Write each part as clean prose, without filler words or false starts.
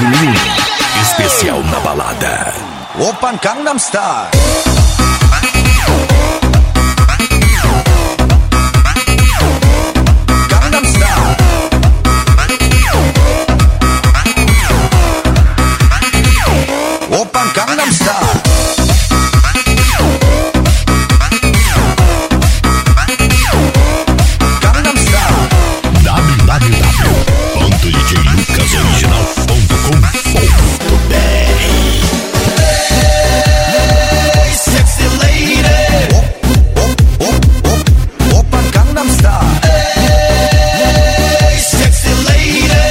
volume 1, especial na balada. Oppan Gangnam Style. Gangnam Style. Oppan Gangnam Style. Gangnam Style. www.djlucasoriginal.com.br. Sexy lady. Oppan Gangnam Style. Sexy lady.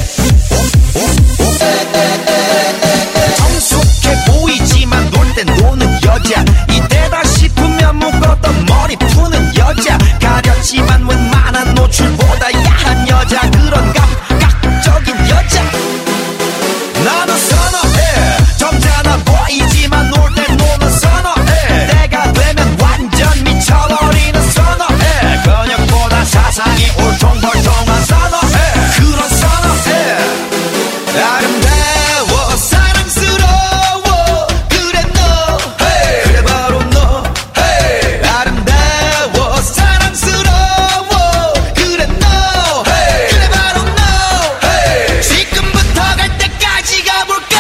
성숙해 보이지만 놀 땐 노는 여자. 이때다 싶으면 묶었던 머리 푸는 여자. 가렸지만 웬만한 노출보다 야한 여자. 그런 감각적인 여자 나는 선호해. 점잖아 보이지만 놀 땐 노는 선호해. 때가 되면 완전 미쳐버리는 선호해. 근육보다 사상이 울퉁불퉁한 선호해. 그런 선호해. 아름다워 사랑스러워 그래 너 hey. 그래 바로 너 hey. 아름다워 사랑스러워 그래 너 hey. 그래 바로 너 hey. 지금부터 갈 때까지 가볼까.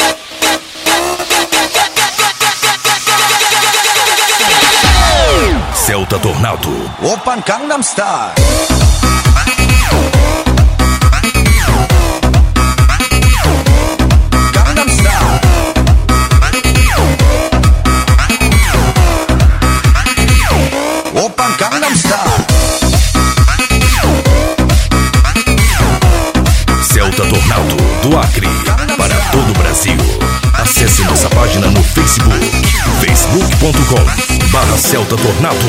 Celta Tornado. Oppan Gangnam Style. Gangnam Style. Oppan Gangnam Style. Celta Tornado, do Acre, para todo o Brasil. Acesse nossa página no Facebook, facebook.com/Celta Tornado.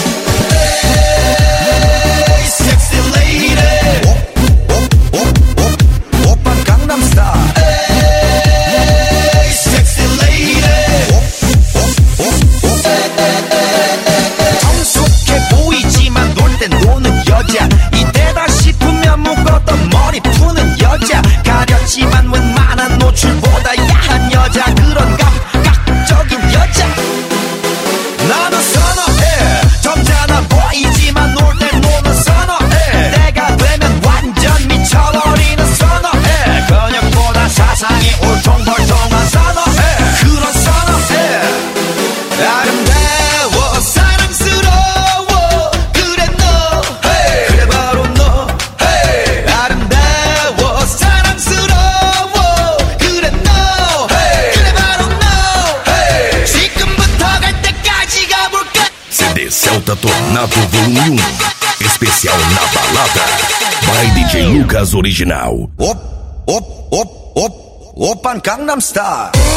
Sexy lady. Oppan Gangnam Style. Sexy lady. 성숙해 보이지만 놀 땐 노는 여자. 이때다 싶으면 묶었던 머리 푸는 여자. 가렸지만 웬만한 노출보다 야한 여자. 그런 감각적인 여자 나는 선호해. 점잖아 보이지만 놀 땐 노는 선호해. 때가 되면 완전 미쳐버리는 선호해. 근육보다 사상이 울퉁불퉁한 선호해. 그런 선호해. 아름다워 사랑스러워 그래 너 hey. 그래 바로 너 hey. 아름다워 사랑스러워 그래 너 hey. 그래 바로 너 hey. 지금부터 갈 때까지 가볼까. CD Celta Tornado volume 1, especial na balada. By DJ Lucas Original. Oppan Gangnam Style.